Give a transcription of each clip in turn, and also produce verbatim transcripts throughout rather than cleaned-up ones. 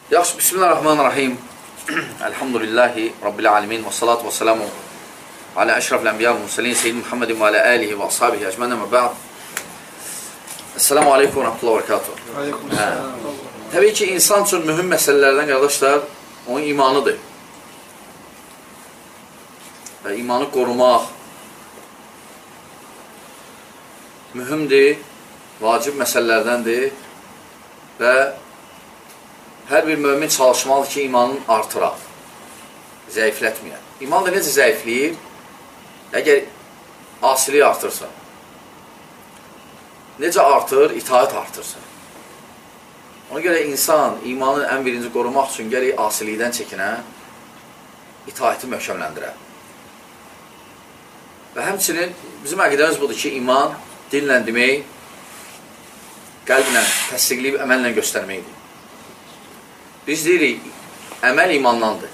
Yaxşı, bismillahirrahmanirrahim. Elhamdülillahi Rabbil alemin və salatu və selamu alə əşrafil ənbiya və mürsəlin Seyyid Muhammedin və alə əlihi və ashabihi əcmənə və bə'd. Esselamu aleykum və rəhmətullah və bərəkatuhu. Aleykum selam. Təbii ki, insan üçün mühüm məsələlərdən, qardaşlar, onun imanıdır. Və imanı qorumaq mühümdir, vacib məsələlərdəndir və hər bir mömin çalışmalıdır ki, imanın artıraq, zəiflətməyək. İman da necə zəifləyir? Əgər asiliyi artırsa. Necə artır? İtaət artırsa. Ona görə insan imanın ən birinci qorumaq üçün gərək asilikdən çəkinə, itaəti möhkəmləndirə. Və həmçinin bizim əqidəmiz budur ki, iman dillə demək, qəlblə təsdiqləyib, əməllə göstərməkdir. Biz deyirik, əməl imandandır.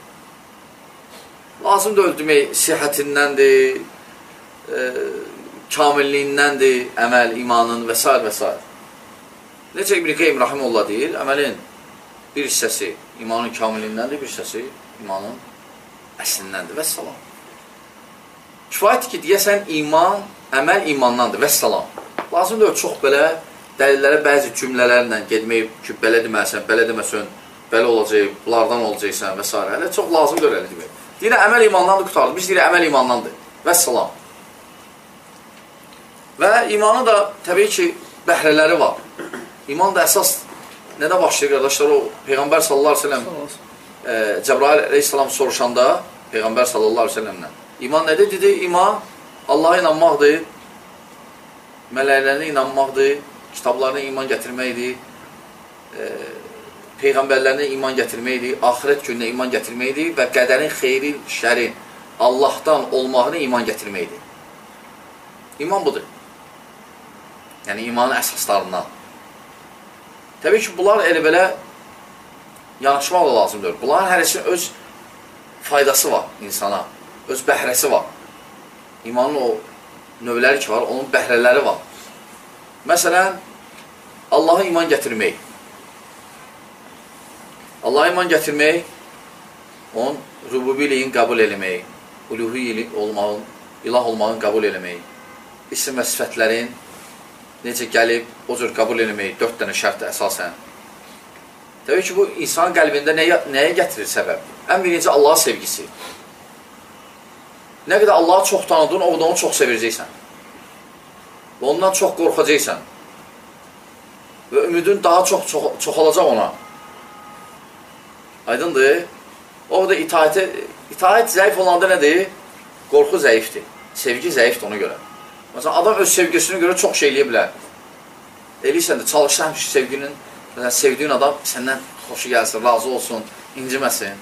Lazım da demək, sihətindəndir, e, kamilliyindəndir, əməl, imanın və s. və s. Necə İbn-i Qeym Rahimullah deyir, əməlin bir hissəsi imanın kamilliyindəndir, bir hissəsi imanın əslindəndir və s. Kifayətdir ki, deyəsən, iman, əməl imandandır və s. Lazım da çox belə dəlillərə bəzi cümlələrlə gedmək ki, belə deməsən, belə deməsən, belə olacaq, bunlardan olacaqsan və s. Hələ çox lazımdır elə demək. Deyirə, əməl imandandır, qutardır. Biz deyirə, əməl imandandır. Və salam. Və imanı da təbii ki, bəhrələri var. İman da əsas nədə başlayır, qardaşlar? O, Peyğəmbər sallallahu aleyhi ve sellem Cəbrail aleyhissalam soruşanda Peyğəmbər sallallahu aleyhi ve sellemlə İman nədir? Dedi, iman Allah'a inanmaqdır, mələklərinə inanmaqdır, kitablarına iman gətirməkdir, e, Peyğəmbərlərinə iman gətirməkdir, axirət gününə iman gətirməkdir və qədərin, xeyrin, şərin Allahdan olmağına iman gətirməkdir. İman budur. Yəni, imanın əsaslarından. Təbii ki, bunlar elə belə yanaşmaq da lazımdır. Bunların hərəsinin öz faydası var insana, öz bəhrəsi var. İmanın o növləri ki var, onun bəhrələri var. Məsələn, Allaha iman gətirmək. Allaha iman gətirmək, onun rububiliyin qəbul eləmək, uluhi olmağın, ilah olmağın qəbul eləmək, isim və sifətlərin necə gəlib, o cür qəbul eləmək, dörd dənə şərtdə əsasən. Təbii ki, bu insanın qəlbində nəyə, nəyə gətirir səbəb? Ən birinci Allaha sevgisi. Nə qədər Allahı çox tanıdın, o da onu çox sevəcəksən. Və ondan çox qorxacaqsan. Və ümidin daha çox çox çoxalacaq ona. Aydındır. O da itaətə, itaət zəif olanda nədir? Qorxu zəifdir. Sevgi zəifdir ona görə. Məsələn, adam öz sevgisine görə çox şey eləyə bilər. Eləyirsən də, çalışsan sevginin, məsələn, sevdiyin adam səndən xoşu gəlsin, razı olsun, inciməsin.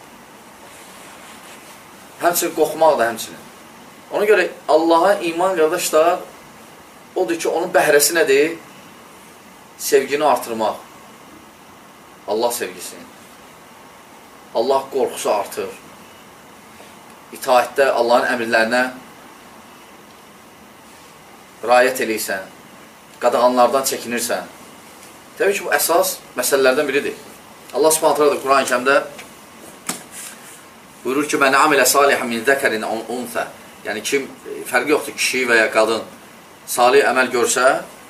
Həmçinin qorxmaq da həmçinin. Ona görə Allaha iman, qardaşlar, odur ki, onun bəhrəsi nədir? Sevgini artırmaq. Allah sevgisini. Allah qorxusu artır. İtaətdə Allahın əmrlərinə riayət eləyirsən. Qadağanlardan çəkinirsən. Təbii ki, bu əsas məsələlərdən biridir. Allah Subhanahu taala da Quran-ı Kərimdə buyurur ki, "Mən amilə salihan min zəkarin aw unsa." Yəni kim fərqi yoxdur, kişi və ya qadın salih əməl görsə,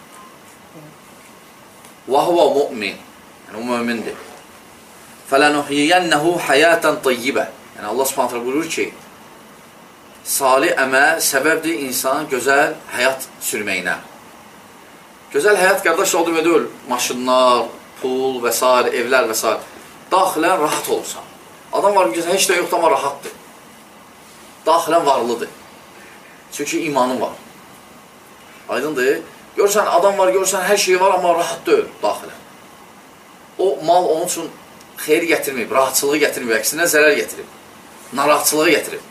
və huve mu'min. Yəni o mömindir. فَلَنُحْيِيَنَّهُ حَيَاتًا طَيِّبًا. Yəni Allah Subhanahu taala buyurur ki, salih əməl səbəbdir insanın gözəl həyat sürməyinə. Gözəl həyat, qardaş, o demək deyil, maşınlar, pul və s. evlər və s. Daxilən rahat olursan. Adam var, heç də yoxdur, amma rahatdır. Daxilən varlıdır. Çünki imanı var. Aydındır. Görsən, adam var, görsən, hər şey var, amma rahat deyil daxilən. O mal onun üçün xeyri gətirməyib, rahatçılığı gətirməyib, əksinə zərər gətirib, narahatçılığı gətirib.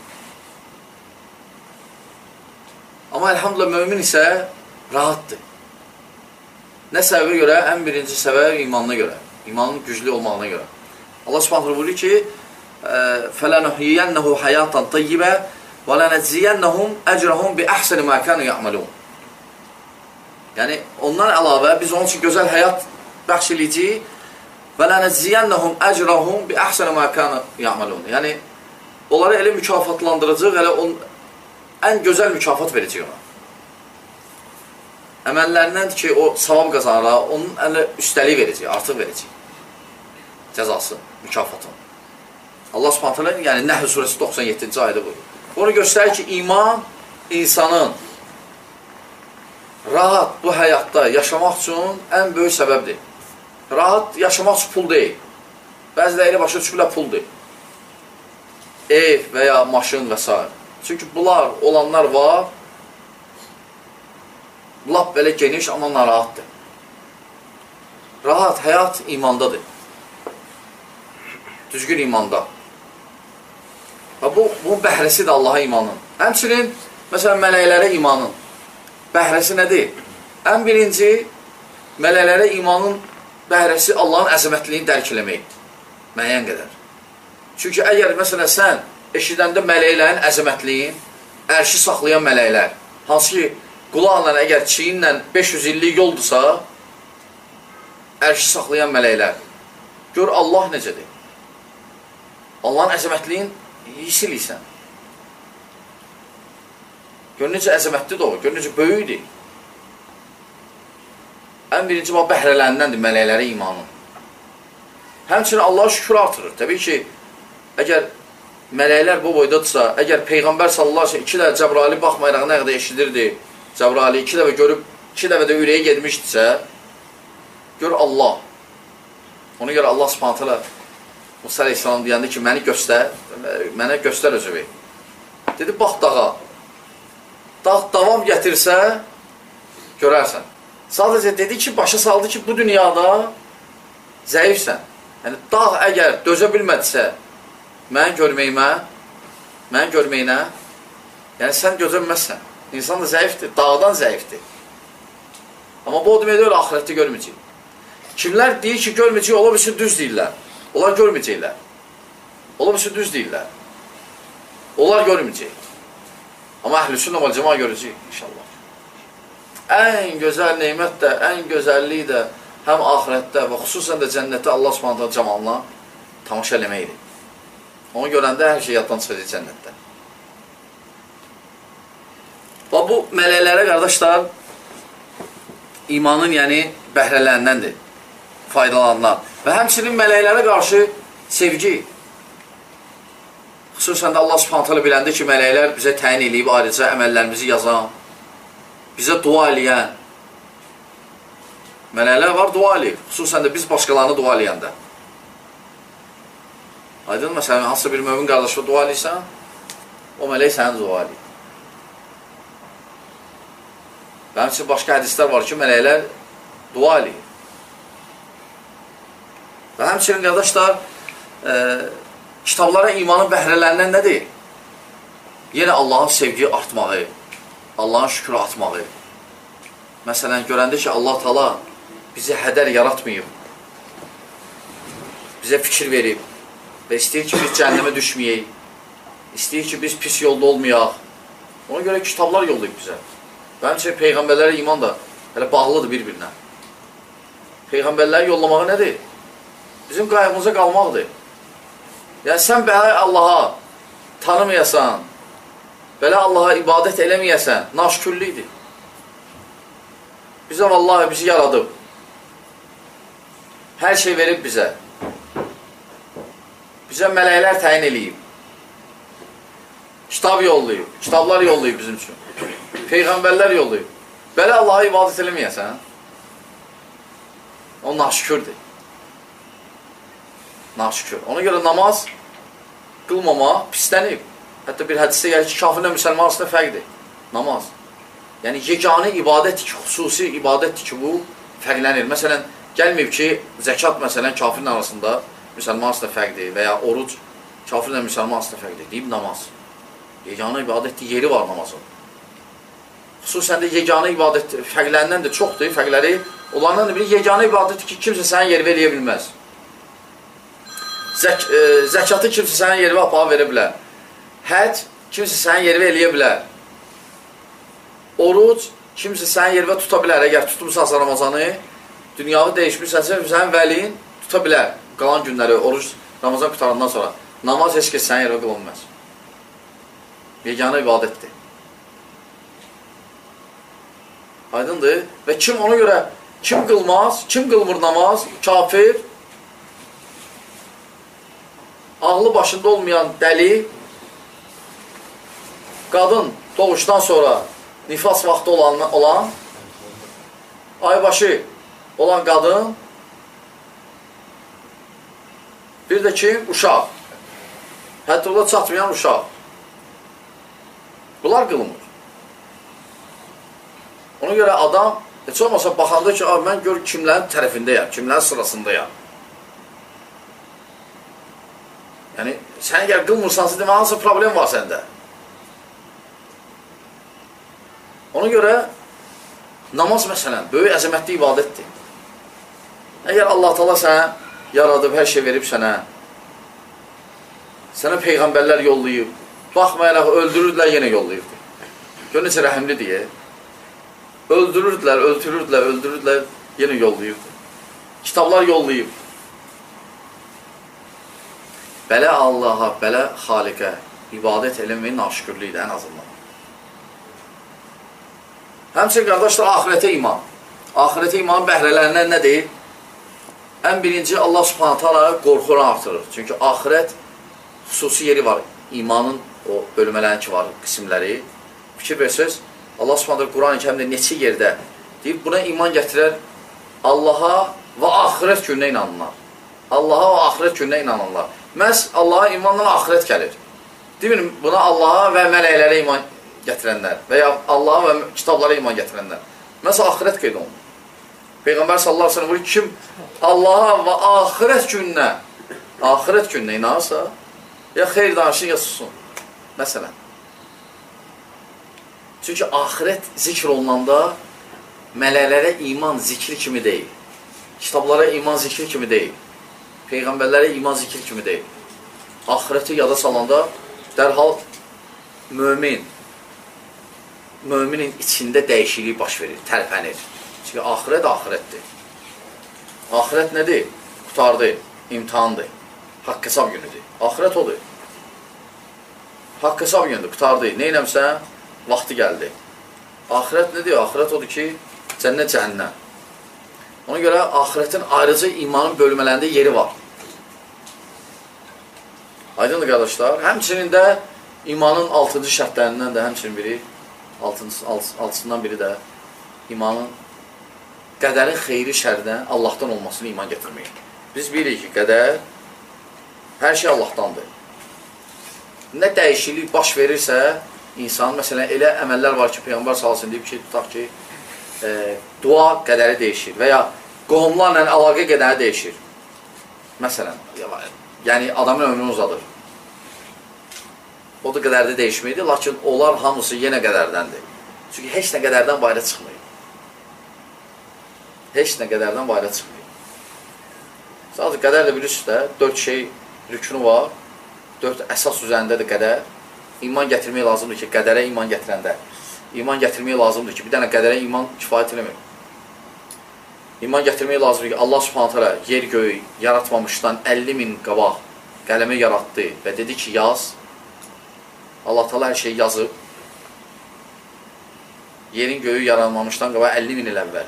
Amma elhamdülillah, mömin isə rahatdır. Nə səbəbə görə? Ən birinci səbəb imanına görə, imanın güclü olmağına görə. Allah Subhanahu buyurur ki, فَلَنُحْيِيَنَّهُ حَيَاتًا طَيِّبًا وَلَنَجْزِيَنَّهُمْ أَجْرَهُمْ بِأَحْسَنِ مَا كَانُوا يَعْمَلُونَ. Yəni, ondan əlavə biz onun üçün gözəl həyat bəxş edəcəyik Və lənəzziyənnəhum əcrahum bi əhsənə mə kanu ya'malun. Yəni onları elə mükafatlandıracaq, elə on ən gözəl mükafat verəcək ona. Əməllərindən ki, o savab qazanaraq, onun ələ üstəlik verəcək, artıq verəcək. Cəzası, mükafatın. Allah Subhanahu taala yəni Nəhl surəsi doxsan yeddinci ayədə buyurur. Onu göstərir ki, iman insanın rahat bu həyatda yaşamaq üçün ən böyük səbəbdir. Rahat yaşamaq üçün pul deyil. Bəziləri elə başa düşürlər puldur. Ev və ya maşın və s. Çünki bunlar olanlar var, lap belə geniş, amma narahatdır. Rahat həyat imandadır. Düzgün imanda. Və bu, bu bəhrəsidir Allaha imanın. Həmçinin, məsələn, mələklərə imanın bəhrəsi nədir? Ən birinci, mələklərə imanın bəhrəsi Allahın əzəmətliyini dərk eləmək. Müəyyən qədər. Çünki əgər, məsələn, sən eşidəndə mələklərin əzəmətliyin, ərşi saxlayan mələklər, hansı ki, qulaqla, əgər çiyinlə beş yüz illik yoldursa, ərşi saxlayan mələklər, gör Allah necədir? Allahın əzəmətliyin hiss eləyirsən. Gör necə əzəmətlidir o, gör necə böyükdir. Ən birinci bəhrələndəndir mələklərə imanın. Həmçinin Allaha şükür artırır. Təbii ki, əgər mələklər bu boydadırsa, əgər Peyğəmbər sallallahu aleyhi ve sellem iki dəfə Cəbraili baxmayaraq nə qədər eşidirdi, Cəbraili iki dəfə görüb, iki dəfə də ürəyi gedmişdirsə, gör Allah. Ona görə Allah Subhanahu taala Musa aleyhissalam deyəndə ki, məni göstər, mənə göstər özüvi. Dedi, bax dağa. Dağ davam gətirsə, görərsən. Sadəcə dedi ki, başa saldı ki, bu dünyada zəifsən. Yəni, dağ əgər dözə bilmədisə, mən görməyimə, mən görməyinə, yəni sən dözə bilməzsən. İnsan da zəifdir, dağdan zəifdir. Amma bu o demək deyil, ahirətdə görməyəcək. Kimlər deyir ki, görməyəcək, ola bilsin düz deyirlər. Onlar görməyəcəklər. Ola bilsin düz deyirlər. Onlar görməyəcək. Amma əhlüsünnə vəl cəmaə görəcək, inşallah. Ən gözəl neymət də, ən gözəllik də həm ahirətdə və xüsusən də cənnətdə Allah Subhanahu taala camalına tamaşa eləməkdir. Onu görəndə hər şey yaddan çıxacaq cənnətdə. Və bu mələklərə, qardaşlar, imanın yəni bəhrələndəndir, faydalanan. Və həmçinin mələklərə qarşı sevgi. Xüsusən də Allah Subhanahu taala biləndə ki, mələklər bizə təyin eləyib ayrıca əməllərimizi yazan, bizə dua eləyən mələklər var, dua eləyir. Xüsusən də biz başqalarına dua eləyəndə. Aydın, məsələn, hansısa bir mömin qardaşına dua eləyirsən, o mələk səni dua eləyir. Və həmçinin başqa hədislər var ki, mələklər dua eləyir. Və həmçinin, qardaşlar, e, kitablara imanın bəhrələrindən nədir? Yenə Allahın sevgi artmağı, Allahın şükrü atmağı. Məsələn, görəndə ki, Allah Taala bizi hədər yaratmayıb, bizə fikir verib və istəyir ki, biz cəhənnəmə düşməyək, istəyir ki, biz pis yolda olmayaq. Ona görə kitablar yollayıb bizə. Və həmçinin Peyğəmbərlərə iman da hələ bağlıdır bir-birinə. Peyğəmbərləri yollamağı nədir? Bizim qayğımıza qalmaqdır. Yəni, sən belə Allaha tanımayasan, belə Allaha ibadət eləməyəsən, naşükürlükdir. Bizə vallahi bizi yaradıb. Hər şey verib bizə. Bizə mələklər təyin eləyib. Kitab yollayıb, kitablar yollayıb bizim üçün. Peyğəmbərlər yollayıb. Belə Allaha ibadət eləməyəsən, o naşükürdür. Naşükür. Ona görə namaz qılmama pislənib. Hətta bir hədisdə gəlir ki, kafirlə müsəlman arasında fərqdir. Namaz. Yəni, yeganə ibadət ki, xüsusi ibadətdir ki, bu fərqlənir. Məsələn, gəlməyib ki, zəkat məsələn kafirlə arasında müsəlman arasında fərqdir və ya oruc kafirlə müsəlman arasında fərqdir. Deyib namaz. Yeganə ibadətdir, yeri var namazın. Xüsusən də yeganə ibadət fərqlərindən də çoxdur, fərqləri. Onlardan da biri yeganə ibadətdir ki, kimsə sənin yeri eləyə bilməz. Zək e, zəkatı kimsə sənin yeri apara verə bilər. Həc kimsə sənin yeri eləyə bilər. Oruc kimsə sənin yeri tuta bilər. Əgər tutmuşsansa Ramazanı, dünyağı dəyişmişsənsə, sənin vəliyin tuta bilər. Qalan günləri, oruç, Ramazan qutarandan sonra namaz heç kəs sənin yerə qılınmaz. Yeganə ibadətdir. Aydındır. Və kim ona görə, kim qılmaz, kim qılmır namaz, kafir, ağlı başında olmayan dəli, qadın doğuşdan sonra nifas vaxtı olan, olan aybaşı olan qadın, bir də ki, uşaq, hətta ola çatmayan uşaq. Bunlar qılmır. Ona görə adam, heç olmasa baxanda ki, mən gör kimlərin tərəfindəyəm, kimlərin sırasındayam. Yəni, sən əgər qılmırsansa, demə, hansın problem var səndə. Ona görə namaz məsələn, böyük əzəmətli ibadətdir. Əgər Allah Taala sənə yaradıb, hər şey verib sənə, sənə peyğəmbərlər yollayıb, baxmayaraq öldürürdülər, yenə yollayırdı. Gör necə rəhimlidir. Öldürürdülər, öldürürdülər, öldürürdülər, yenə yollayırdı. Kitablar yollayıb. Belə Allaha, belə Xaliqə ibadət eləməyin naşükürlüyüdür ən azından. Həmçinin qardaşlar, ahirətə iman. Ahirətə imanın bəhrələrindən nədir? Ən birinci, Allah Subhanahu taala qorxunu artırır. Çünki ahirət xüsusi yeri var. İmanın o bölmələrin ki var, qismləri. Fikir versəz, Allah Subhanahu taala Quran-ı Kərimdə neçə yerdə deyib, buna iman gətirər, Allaha və axirət gününə inanırlar. Allaha və axirət gününə inanırlar. Məhz Allaha imandan axirət gəlir. Demin, buna Allaha və mələklərə iman gətirənlər və ya Allaha və kitablara iman gətirənlər. Məhz axirət qeyd olunur. Peyğəmbər sallallahu aleyhi ve sellem buyur, kim Allaha və axirət gününə, axirət gününə inanırsa, ya xeyr danışın, ya susun. Məsələn. Çünki axirət zikr olunanda mələklərə iman zikri kimi deyil. Kitablara iman zikri kimi deyil. Peyğəmbərlərə iman zikri kimi deyil. Axirəti yada salanda dərhal mömin, müminin içində dəyişiklik baş verir, tərpənir. Çünki axirət axirətdir. Axirət nədir? Qutardır, imtihandır, haqq hesab günüdür. Axirət odur. Haqq hesab günüdür, qutardır. Nə eləmsən? Vaxtı gəldi. Axirət nədir? Axirət odur ki, cənnət, cəhənnəm. Ona görə axirətin ayrıca imanın bölmələrində yeri var. Aydındır qardaşlar. Həmçinin də imanın altıncı şərtlərindən də həmçinin biri, altısından biri də imanın qədərin xeyri şərdən Allahdan olmasını iman gətirmək. Biz bilirik ki, qədər hər şey Allahdandır. Nə dəyişiklik baş verirsə, insan, məsələn, elə əməllər var ki, Peyğəmbər sallallahu əleyhi və səlləm deyib ki, tutaq ki, e, dua qədəri dəyişir və ya qohumlarla əlaqə qədəri dəyişir. Məsələn, yəni adamın ömrünü uzadır. O da qədərdə dəyişməkdir, lakin onlar hamısı yenə qədərdəndir. Çünki heç nə qədərdən bayra çıxmıyor. Heç nə qədərdən bayra çıxmıyor. Sadəcə qədər də bilirsiniz də, dörd şey rükünü var, dörd əsas üzərindədir qədər. İman gətirmək lazımdır ki, qədərə iman gətirəndə. İman gətirmək lazımdır ki, bir dənə qədərə iman kifayət eləmir. İman gətirmək lazımdır ki, Allah Subhanahu taala yer göyü yaratmamışdan əlli min qabaq qələmi yaratdı və dedi ki, yaz. Allah Taala hər şeyi yazıb. Yerin göyü yaranmamışdan qabaq əlli min il əvvəl.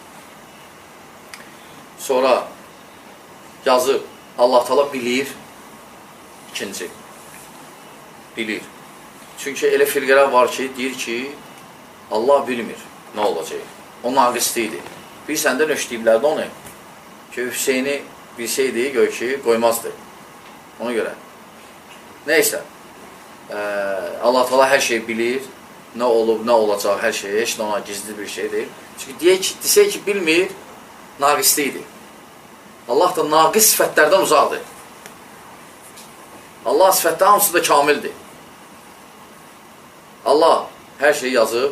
Sonra yazıb. Allah Taala bilir. İkinci. Bilir. Çünki elə firqələr var ki, deyir ki, Allah bilmir nə olacaq. O naqislidir. Bir səndə nöşləyiblərdə onu ki, Hüseyni bilsəydi, gör ki, qoymazdı. Ona görə. Neysə. Allah Taala hər şey bilir, nə olub, nə olacaq, hər şey, heç nə ona gizli bir şey deyil. Çünki deyək ki, desək ki, bilmir, naqislidir. Allah da naqis sifətlərdən uzaqdır. Allah sifətdə hamısı da kamildir. Allah hər şeyi yazıb,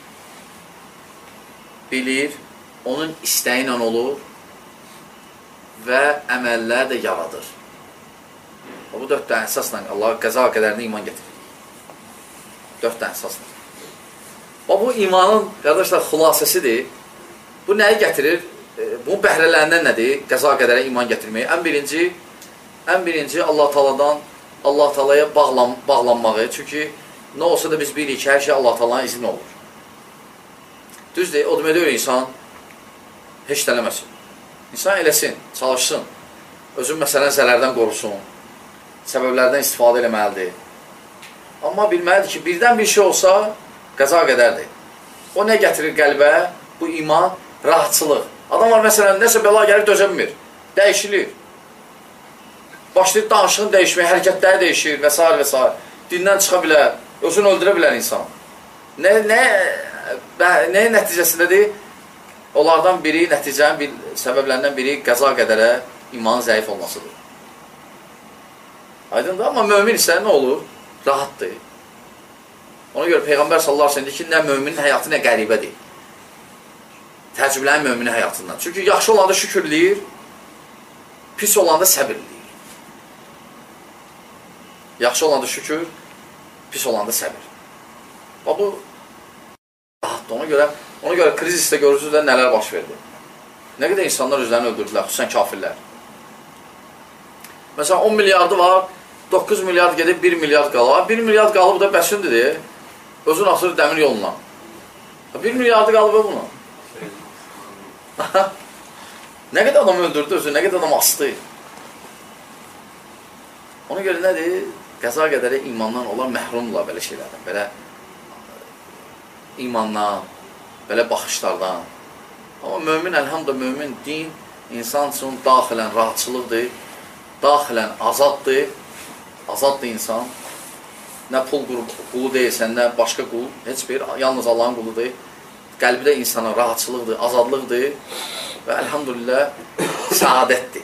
bilir, onun istəyi ilə olur və əməllər də yaradır. Bu dörd dənə əsasla Allah qəza qədərinə iman getirir. Dörd dənə əsasla. Bu imanın, qardaşlar, xülasəsidir. Bu nəyi gətirir? bu bəhrələrindən nədir? Qəza qədərə iman gətirməyi. Ən birinci, ən birinci Allah Taala'dan, Allah Taala'ya bağlan, bağlanmağı. Çünki nə olsa da biz bilirik ki, hər şey Allah Taala'nın izni olur. Düzdür, o demək deyil, insan heç dələməsin. İnsan eləsin, çalışsın, özün məsələn zərərdən qorusun, səbəblərdən istifadə eləməlidir. Amma bilməlidir ki, birdən bir şey olsa, qəza qədərdir. O nə gətirir qəlbə? Bu iman, rahatçılıq. Adam var, məsələn, nəsə bəla gəlir, dözə bilmir, dəyişilir. Başlayır danışığını dəyişməyə, hərəkətləri dəyişir və s. və s. Dindən çıxa bilər, özünü öldürə bilər insan. Nə, nə, nə nəticəsindədir? Onlardan biri, nəticənin bir səbəblərindən biri qəza qədərə imanın zəif olmasıdır. Aydındır, amma mömin isə nə olur? Rahatdır. Ona görə Peyğəmbər sallallahu əleyhi və səlləm deyir ki, nə möminin həyatı, nə qəribədir. Təəccüblənir möminin həyatından. Çünki yaxşı olanda şükürləyir, pis olanda səbirləyir. Yaxşı olanda şükür, pis olanda səbir. Və bu rahatdır. Ona görə, ona görə krizisdə görürsünüz də nələr baş verdi. Nə qədər insanlar özlərini öldürdülər, xüsusən kafirlər. Məsələn, on milyardı var, doqquz milyard gedib bir milyard qalıb. bir milyard qalıb da bəsindir, özün atır dəmir yoluna. bir milyardı qalıb buna. Nə qədər adam öldürdü özü, nə qədər adam astı. Ona görə nədir? Qəza qədərə imandan onlar məhrumdurlar belə şeylərdən, belə imandan, belə baxışlardan. Amma mömin, əlhamdülillah, mömin din insan üçün daxilən rahatçılıqdır, daxilən azaddır, azaddır insan. Nə pul qulu deyilsən, nə başqa qul, heç bir, yalnız Allahın quludur. Qəlbdə insana rahatçılıqdır, azadlıqdır və əlhamdülillah, saadətdir.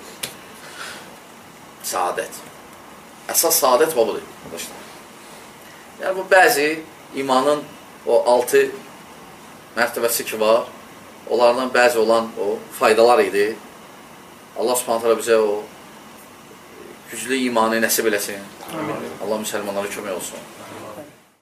Saadət. Əsas saadət bu budur, arkadaşlar. Yəni, bu bəzi imanın o altı mərtəbəsi ki var, onlardan bəzi olan o faydalar idi. Allah Subhanahu taala bizə o güclü imanı nəsib eləsin. Allah müsəlmanlara kömək olsun.